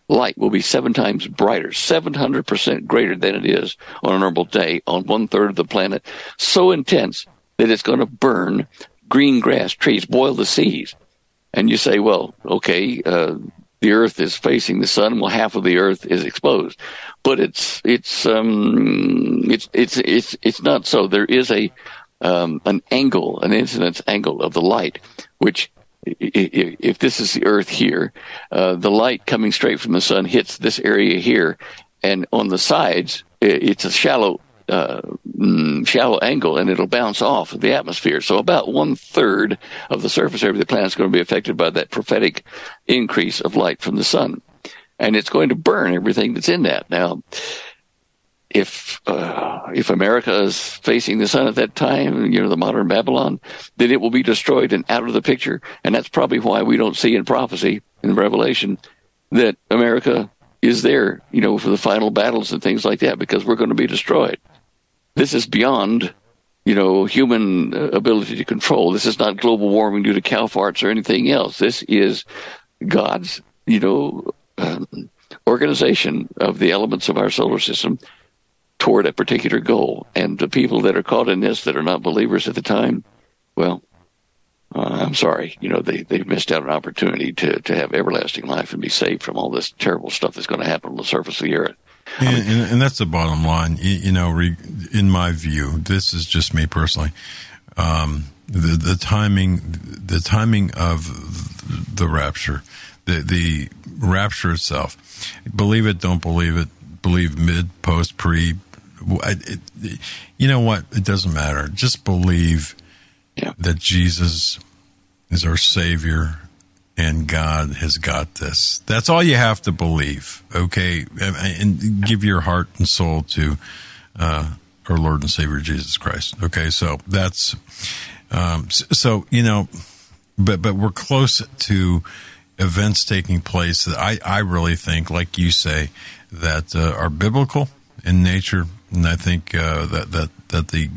light will be seven times brighter, seven hundred percent greater than it is on a normal day on one third of the planet. So intense that it's going to burn green grass, trees, boil the seas. And you say, well, okay, uh, the Earth is facing the sun. Well, half of the Earth is exposed, but it's it's um, it's it's it's it's not so. There is a um, an angle, an incidence angle of the light, which if this is the Earth here, uh, the light coming straight from the sun hits this area here, and on the sides, it's a shallow, uh, shallow angle, and it'll bounce off of the atmosphere. So about one third of the surface area of the planet is going to be affected by that prophetic increase of light from the sun, and it's going to burn everything that's in that. Now, if uh, if America is facing the sun at that time, you know, the modern Babylon, then it will be destroyed and out of the picture. And that's probably why we don't see in prophecy, in Revelation, that America is there, you know, for the final battles and things like that, because we're going to be destroyed. This is beyond, you know, human ability to control. This is not global warming due to cow farts or anything else. This is God's, you know, um, organization of the elements of our solar system toward a particular goal. And the people that are caught in this that are not believers at the time, well, uh, I'm sorry, you know, they, they've missed out an opportunity to, to have everlasting life and be saved from all this terrible stuff that's going to happen on the surface of the earth. And, I mean, and, and that's the bottom line. You, you know, re, in my view, this is just me personally, um, the, the timing, the timing of the rapture, the, the rapture itself, believe it, don't believe it, believe mid, post, pre, it, it, you know what? It doesn't matter. Just believe yeah. that Jesus is our Savior and God has got this. That's all you have to believe, okay? And, and give your heart and soul to uh, our Lord and Savior Jesus Christ, okay? So that's, um, so, you know, but but we're close to events taking place that I, I really think, like you say, that uh, are biblical in nature, and I think uh, that that that the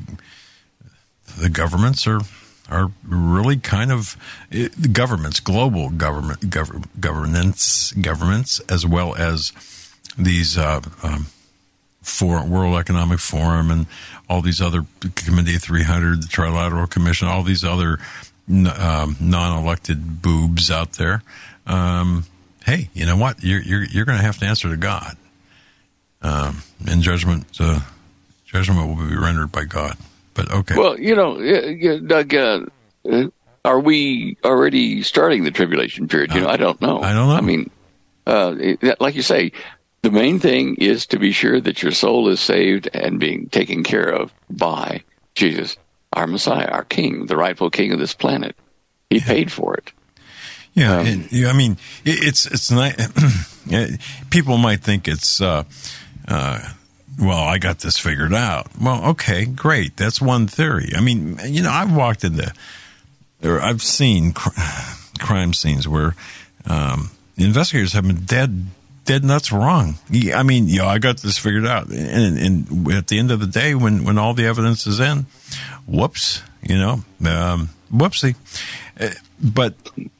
the governments are are really kind of the governments, global government gov- governance governments, as well as these uh, um, for World Economic Forum and all these other Committee three hundred, the Trilateral Commission, all these other um, non-elected boobs out there. Um, hey, you know what? You're you're you're going to have to answer to God. Um, and judgment, uh, judgment will be rendered by God. But okay. Well, you know, Doug, uh, are we already starting the tribulation period? You know, I don't know. I don't know. I mean, uh, it, like you say, the main thing is to be sure that your soul is saved and being taken care of by Jesus, our Messiah, our King, the rightful King of this planet. He yeah. paid for it. Yeah, um, it, yeah, I mean, it, it's it's not. People might think it's. Uh, Uh, well, I got this figured out. Well, okay, great. That's one theory. I mean, you know, I've walked into, or I've seen cr- crime scenes where um, investigators have been dead, dead nuts wrong. I mean, you know, I got this figured out. And, and at the end of the day, when, when all the evidence is in, whoops, you know, um, whoopsie. But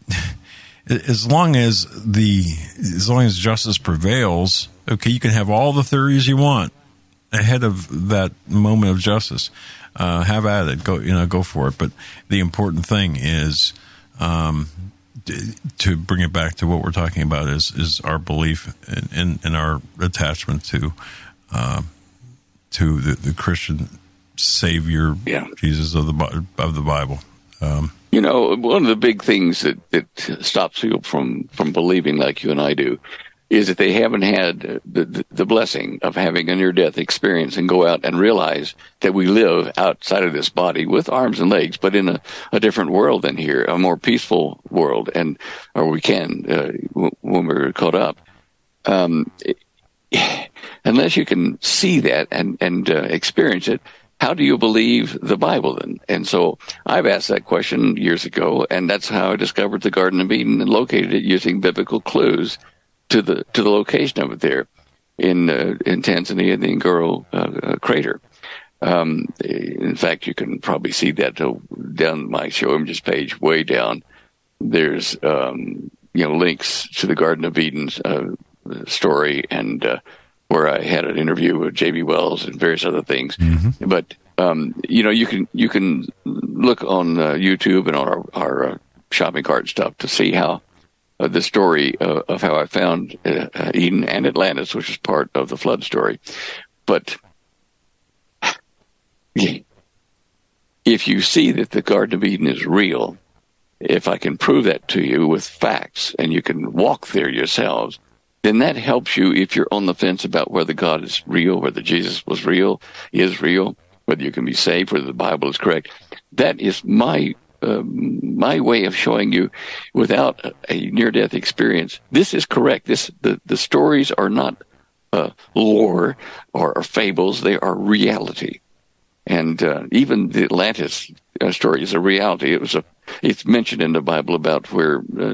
as long as the, as long as justice prevails, okay, you can have all the theories you want ahead of that moment of justice. Uh, have at it. Go, you know, go for it. But the important thing is, um, to bring it back to what we're talking about is, is our belief in, in, in our attachment to, uh, to the, the Christian Savior, yeah. Jesus of the, of the Bible. Um, you know, one of the big things that, that stops people from, from believing like you and I do is that they haven't had the, the, the blessing of having a near-death experience and go out and realize that we live outside of this body with arms and legs, but in a, a different world than here, a more peaceful world, and or we can uh, w- when we're caught up. Um, it, unless you can see that and, and uh, experience it, how do you believe the Bible then? And so I've asked that question years ago, and that's how I discovered the Garden of Eden and located it using biblical clues to the to the location of it there in uh, in Tanzania, the Ngoro uh, uh, crater. Um, in fact, you can probably see that to, down my show images page, way down. There's um, you know links to the Garden of Eden's uh, story, and uh, where I had an interview with J B. Wells and various other things. Mm-hmm. But um, you know, you can you can look on uh, YouTube and on our, our uh, shopping cart stuff to see how uh, the story uh, of how I found uh, Eden and Atlantis, which is part of the flood story. But if you see that the Garden of Eden is real, if I can prove that to you with facts, and you can walk there yourselves, then that helps you if you're on the fence about whether God is real, whether Jesus was real, is real, whether you can be saved, whether the Bible is correct. That is my uh, my way of showing you, without a, a near-death experience, this is correct. This the, the stories are not uh, lore or, or fables; they are reality. And uh, even the Atlantis uh, story is a reality. It was a it's mentioned in the Bible about where uh,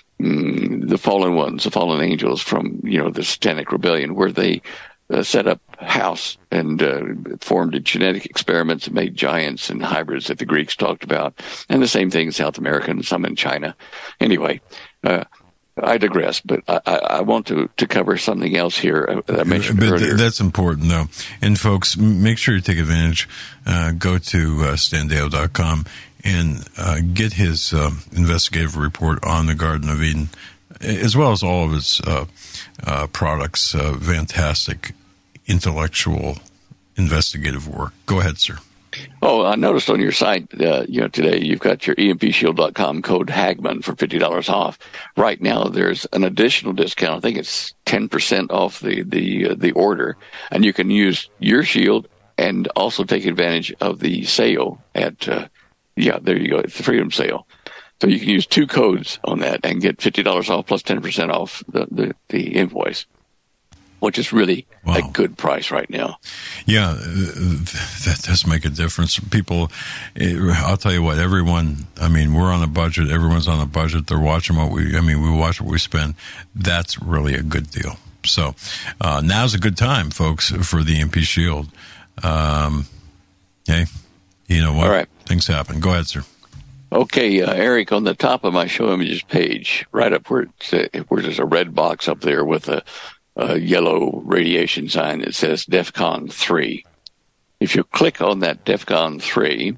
mm, the fallen ones, the fallen angels from you know the Satanic Rebellion, where they Uh, set up house and uh, formed genetic experiments and made giants and hybrids that the Greeks talked about, and the same thing in South America and some in China. Anyway, uh, I digress, but I, I want to, to cover something else here that I mentioned but earlier. That's important, though. And folks, make sure you take advantage. Uh, go to uh, standale dot com and uh, get his uh, investigative report on the Garden of Eden, as well as all of his uh, uh, products. Uh, fantastic intellectual investigative work. Go ahead, sir. Oh, I noticed on your site, uh, you know, today you've got your E M P shield dot com code Hagman for fifty dollars off. Right now, there's an additional discount. I think it's ten percent off the the uh, the order, and you can use your shield and also take advantage of the sale at. Uh, yeah, there you go. It's the Freedom Sale. So you can use two codes on that and get fifty dollars off plus ten percent off the, the, the invoice, which is really wow. a good price right now. Yeah, that does make a difference. People, I'll tell you what, everyone, I mean, we're on a budget. Everyone's on a budget. They're watching what we, I mean, we watch what we spend. That's really a good deal. So uh, now's a good time, folks, for the E M P Shield. Um, hey, you know what? All right. Things happen. Go ahead, sir. Okay, uh, Eric, on the top of my show images page, right up where, it's, uh, where there's a red box up there with a, a yellow radiation sign that says DEFCON three. If you click on that DEFCON three,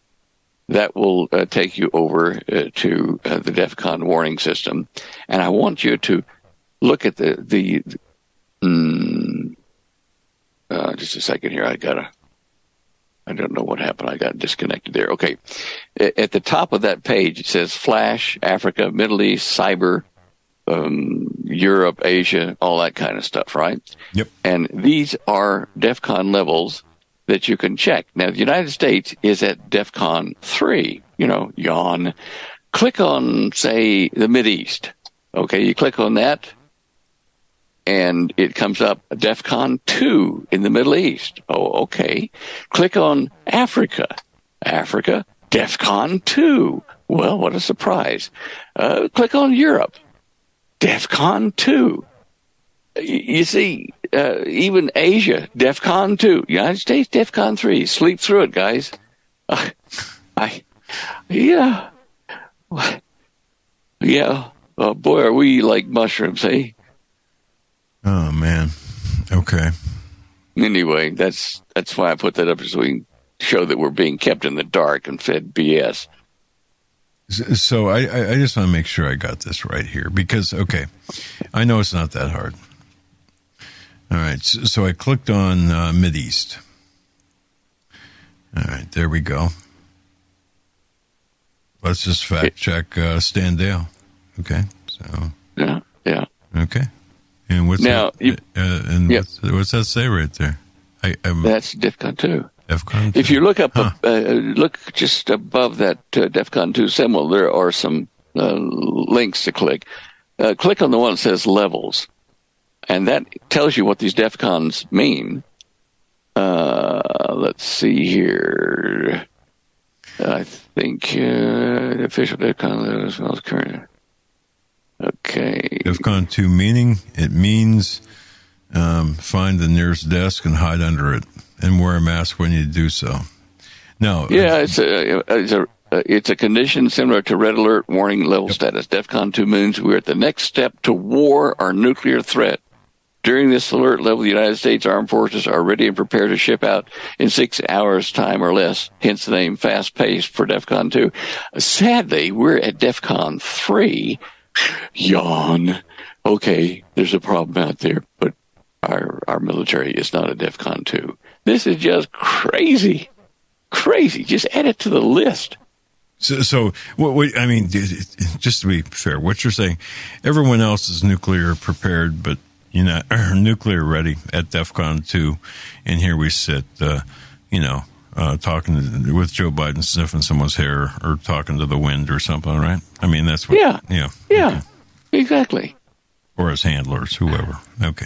that will uh, take you over uh, to uh, the DEFCON warning system. And I want you to look at the, the, the mm, uh, just a second here, I gotta, I don't know what happened. I got disconnected there. Okay. At the top of that page, it says Flash, Africa, Middle East, Cyber, um, Europe, Asia, all that kind of stuff, right? Yep. And these are DEFCON levels that you can check. Now, the United States is at DEFCON three, you know, yawn. Click on, say, the Mideast. Okay, you click on that, and it comes up DEFCON two in the Middle East. Oh, okay. Click on Africa. Africa, DEFCON two. Well, what a surprise. Uh, click on Europe. DEFCON two. You see, uh, even Asia, DEFCON two. United States, DEFCON three. Sleep through it, guys. Uh, I, yeah. Yeah. Oh, boy, are we like mushrooms, eh? Oh, man. Okay. Anyway, that's that's why I put that up, so we can show that we're being kept in the dark and fed B S. So I, I just want to make sure I got this right here, because, okay, I know it's not that hard. All right, so, so I clicked on uh, Mideast. All right, there we go. Let's just fact check uh, Stan Dale. Okay, so. Yeah, yeah. Okay. And what's now, that, you, uh, and yep. what's, what's that say right there? I, That's DEFCON two. DEFCON two. If you look up, huh. uh, look just above that uh, DEFCON two symbol, there are some uh, links to click. Uh, click on the one that says levels, and that tells you what these DEFCONs mean. Uh, let's see here. I think uh, the official DEFCON as well as current. Okay. DEFCON two meaning, it means um, find the nearest desk and hide under it and wear a mask when you do so. No. Yeah, it's a, it's a uh, it's a condition similar to red alert warning level yep. status. DEFCON two means we're at the next step to war or nuclear threat. During this alert level, the United States Armed Forces are ready and prepared to ship out in six hours' time or less, hence the name fast-paced for DEFCON two. Sadly, we're at DEFCON three. Yawn. Okay, there's a problem out there, but our our military is not at DEFCON two. This is just crazy. Crazy. Just add it to the list. So, so what, what, I mean, just to be fair, what you're saying, everyone else is nuclear prepared, but you know, nuclear ready at DEFCON two, and here we sit, uh, you know, uh, talking to, with Joe Biden sniffing someone's hair or talking to the wind or something, right? I mean, that's what. Yeah. Yeah. Yeah. Okay. Exactly. Or his handlers, whoever. Okay.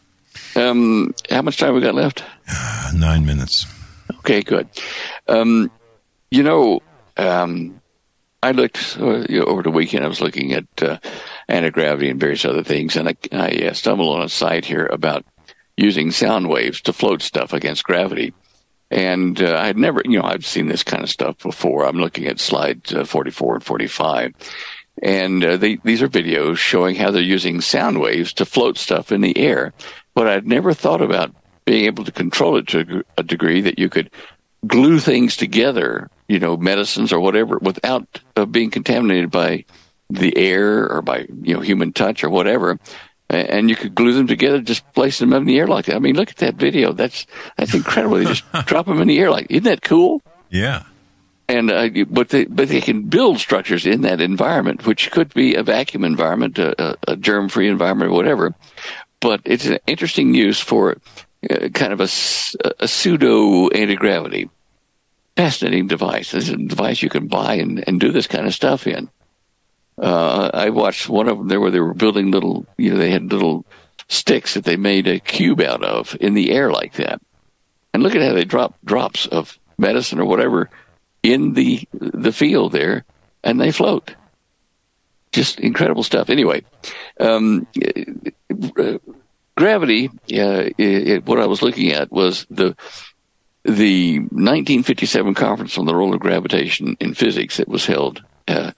Um, how much time we got left? Uh, nine minutes. Okay, good. Um, you know, um, I looked uh, you know, over the weekend. I was looking at uh, anti-gravity and various other things, and I, I uh, stumbled on a site here about using sound waves to float stuff against gravity. And uh, I'd never, you know, I've seen this kind of stuff before. I'm looking at slides uh, forty-four and forty-five, and uh, they, these are videos showing how they're using sound waves to float stuff in the air. But I'd never thought about being able to control it to a degree that you could glue things together, you know, medicines or whatever, without uh, being contaminated by the air or by, you know, human touch or whatever. And you could glue them together, just place them in the air like that. I mean, look at that video. That's that's incredible. They just drop them in the air like, isn't that cool? Yeah. And uh, but they but they can build structures in that environment, which could be a vacuum environment, a, a germ-free environment, or whatever. But it's an interesting use for uh, kind of a, a pseudo anti-gravity. Fascinating device. This is a device you can buy and, and do this kind of stuff in. Uh, I watched one of them there where they were building little, you know, they had little sticks that they made a cube out of in the air like that. And look at how they drop drops of medicine or whatever in the the field there, and they float. Just incredible stuff. Anyway, um, uh, gravity, uh, it, it, what I was looking at was the the nineteen fifty-seven conference on the role of gravitation in physics that was held uh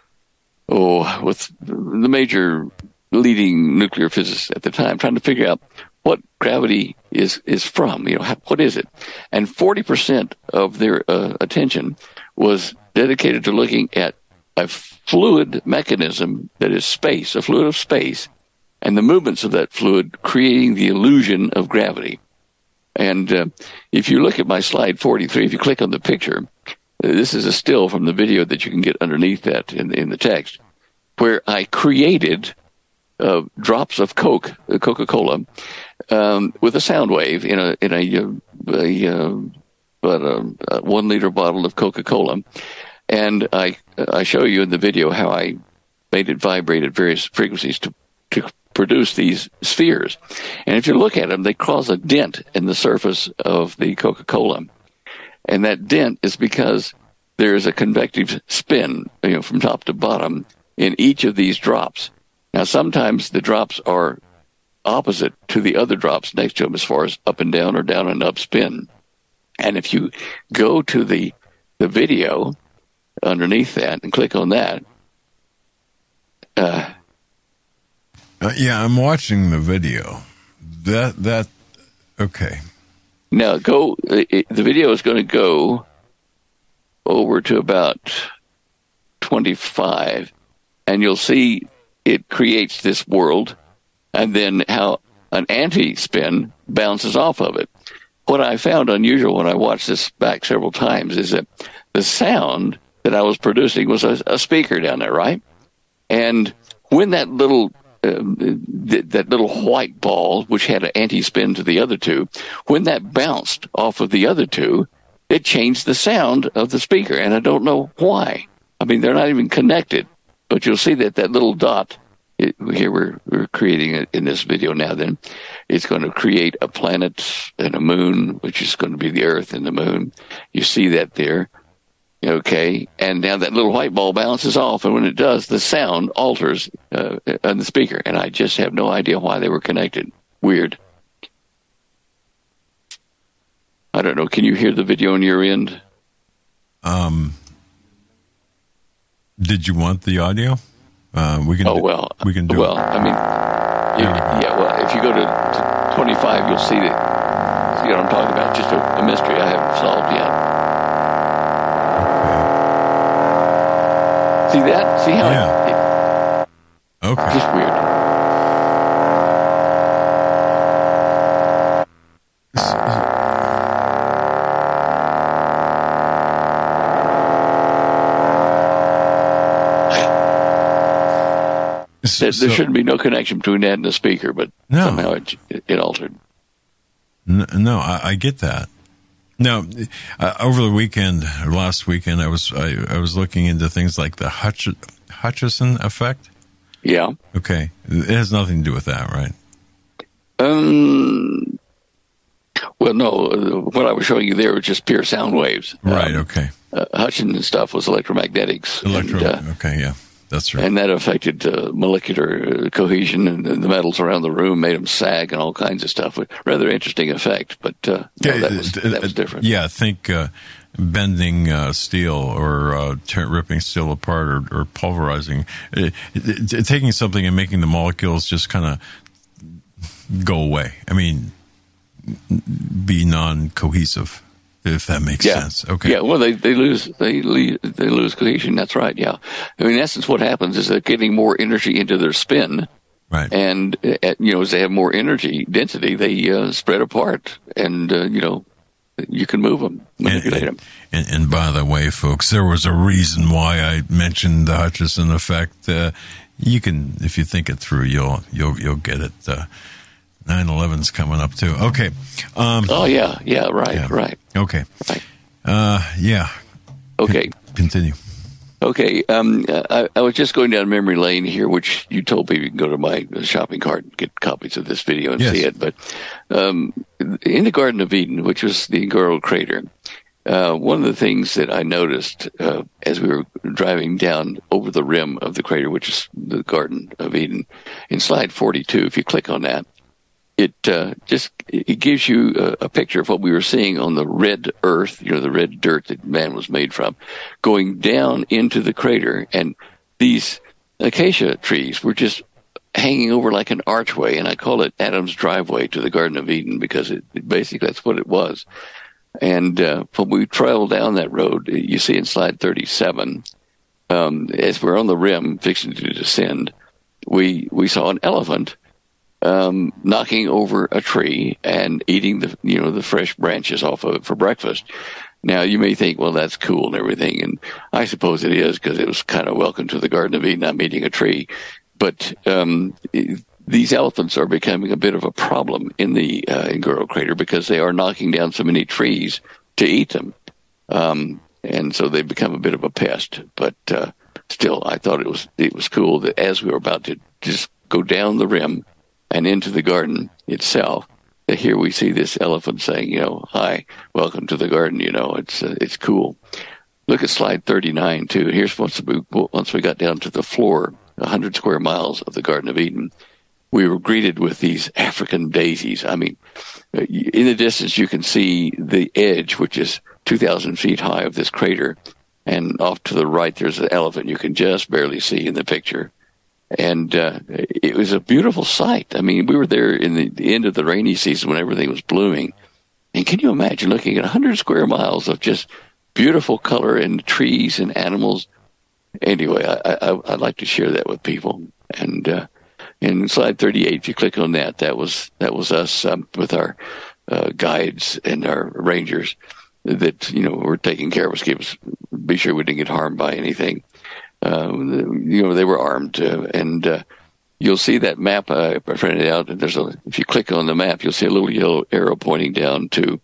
Oh, with the major leading nuclear physicists at the time, trying to figure out what gravity is, is from, you know, how, what is it? And forty percent of their uh, attention was dedicated to looking at a fluid mechanism that is space, a fluid of space, and the movements of that fluid creating the illusion of gravity. And uh, if you look at my slide forty-three, if you click on the picture, this is a still from the video that you can get underneath that in, in the text, where I created uh, drops of Coke, uh, Coca-Cola, um, with a sound wave in a in a, a, a, a, a one liter bottle of Coca-Cola, and I I show you in the video how I made it vibrate at various frequencies to to produce these spheres. And if you look at them, they cause a dent in the surface of the Coca-Cola. And that dent is because there is a convective spin, you know, from top to bottom in each of these drops. Now, sometimes the drops are opposite to the other drops next to them as far as up and down or down and up spin. And if you go to the the video underneath that and click on that, uh, uh, yeah, I'm watching the video. That that okay. Now, go. It, the video is going to go over to about twenty-five, and you'll see it creates this world, and then how an anti-spin bounces off of it. What I found unusual when I watched this back several times is that the sound that I was producing was a, a speaker down there, right? And when that little Uh, th- that little white ball, which had an anti-spin to the other two, when that bounced off of the other two, it changed the sound of the speaker, and I don't know why. I mean, they're not even connected, but you'll see that that little dot, it, here we're, we're creating it in this video now then, it's going to create a planet and a moon, which is going to be the Earth and the moon. You see that there. Okay, and now that little white ball bounces off, and when it does, the sound alters uh, on the speaker, and I just have no idea why they were connected. Weird. I don't know. Can you hear the video on your end? Um, Did you want the audio? Uh, we can. Oh well, we can do well, it. Well, I mean, you, yeah. Well, if you go to, to twenty-five, you'll see that. See what I'm talking about? Just a, a mystery I haven't solved yet. Okay. See that? See how? Yeah. It, it, okay. Just weird. There, So, there shouldn't be no connection between that and the speaker, but no. somehow it, it altered. No, no I, I get that. Now, uh, over the weekend, or last weekend, I was I, I was looking into things like the Hutch, Hutchison effect. Yeah. Okay, it has nothing to do with that, right? Um. Well, no. What I was showing you there was just pure sound waves. Right. Um, okay. Uh, Hutchison stuff was electromagnetics. Electro. And, uh, okay. Yeah. That's right. And that affected uh, molecular cohesion, and the metals around the room made them sag and all kinds of stuff. Rather interesting effect, but uh, no, yeah, that, was, that was different. Yeah, think uh, bending uh, steel or uh, t- ripping steel apart or, or pulverizing, it, it, it, taking something and making the molecules just kind of go away. I mean, be non-cohesive. If that makes yeah. sense. Okay. Yeah. Well, they, they lose they lose, they lose cohesion. That's right. Yeah. I mean, in essence, what happens is they're getting more energy into their spin, right? And uh, you know, as they have more energy density, they uh, spread apart, and uh, you know, you can move them, manipulate and, them. And, and by the way, folks, there was a reason why I mentioned the Hutchison effect. Uh, you can, if you think it through, you'll you'll you'll get it. Uh, nine eleven's coming up too. Okay. Um, oh yeah, yeah, right, yeah. right. Okay. Right. Uh, yeah. Okay. Con- continue. Okay. Um, I, I was just going down memory lane here, which you told me you can go to my shopping cart and get copies of this video and yes. see it. But um, in the Garden of Eden, which was the Ngoro crater, uh, one of the things that I noticed uh, as we were driving down over the rim of the crater, which is the Garden of Eden, in slide forty-two, if you click on that, it uh, just it gives you a, a picture of what we were seeing on the red earth, you know, the red dirt that man was made from, going down into the crater. And these acacia trees were just hanging over like an archway, and I call it Adam's driveway to the Garden of Eden because it, it basically that's what it was. And uh, when we traveled down that road, you see in slide thirty-seven, um, as we're on the rim fixing to descend, we we saw an elephant Um, knocking over a tree and eating the, you know, the fresh branches off of it for breakfast. Now, you may think, well, that's cool and everything, and I suppose it is because it was kind of welcome to the Garden of Eden, I'm eating a tree. But um, it, these elephants are becoming a bit of a problem in the uh, Ngoro crater because they are knocking down so many trees to eat them. Um, and so they've become a bit of a pest. But uh, still, I thought it was it was cool that as we were about to just go down the rim and into the garden itself, that here we see this elephant saying, you know, hi, welcome to the garden. You know, it's uh, it's cool. Look at slide thirty-nine too. Here's once we once we got down to the floor, a hundred square miles of the Garden of Eden, we were greeted with these African daisies. I mean, in the distance you can see the edge, which is two thousand feet high, of this crater, and off to the right there's an elephant you can just barely see in the picture. And uh, it was a beautiful sight. I mean, we were there in the, the end of the rainy season when everything was blooming. And can you imagine looking at one hundred square miles of just beautiful color and trees and animals? Anyway, I, I, I'd like to share that with people. And uh, in slide thirty-eight, if you click on that, that was that was us um, with our uh, guides and our rangers that, you know, were taking care of us, give us, be sure we didn't get harmed by anything. Uh, you know, they were armed, uh, and uh, you'll see that map I printed out. And there's a, if you click on the map, you'll see a little yellow arrow pointing down to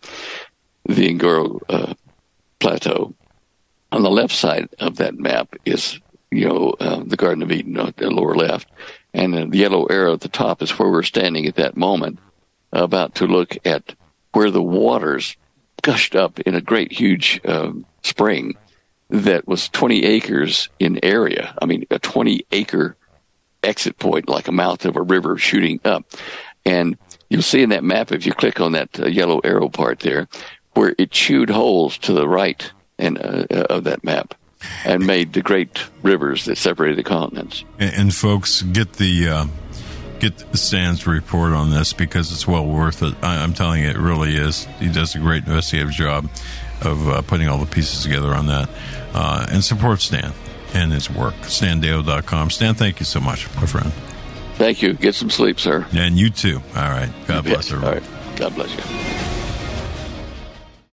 the Ngoro uh, plateau. On the left side of that map is, you know, uh, the Garden of Eden on the lower left, and uh, the yellow arrow at the top is where we're standing at that moment, about to look at where the waters gushed up in a great, huge uh, spring that was twenty acres in area. I mean, a twenty acre exit point, like a mouth of a river shooting up. And you'll see in that map, if you click on that uh, yellow arrow part there, where it chewed holes to the right and uh, of that map. and made the great rivers that separated the continents. And, and folks, get the uh, get Stan's report on this because it's well worth it. I, I'm telling you, it really is. He does a great investigative job of uh, putting all the pieces together on that. Uh, and support Stan and his work. Stan Deyo dot com. Stan, thank you so much, my friend. Thank you. Get some sleep, sir. And you too. All right. God bless everyone. All right. God bless you.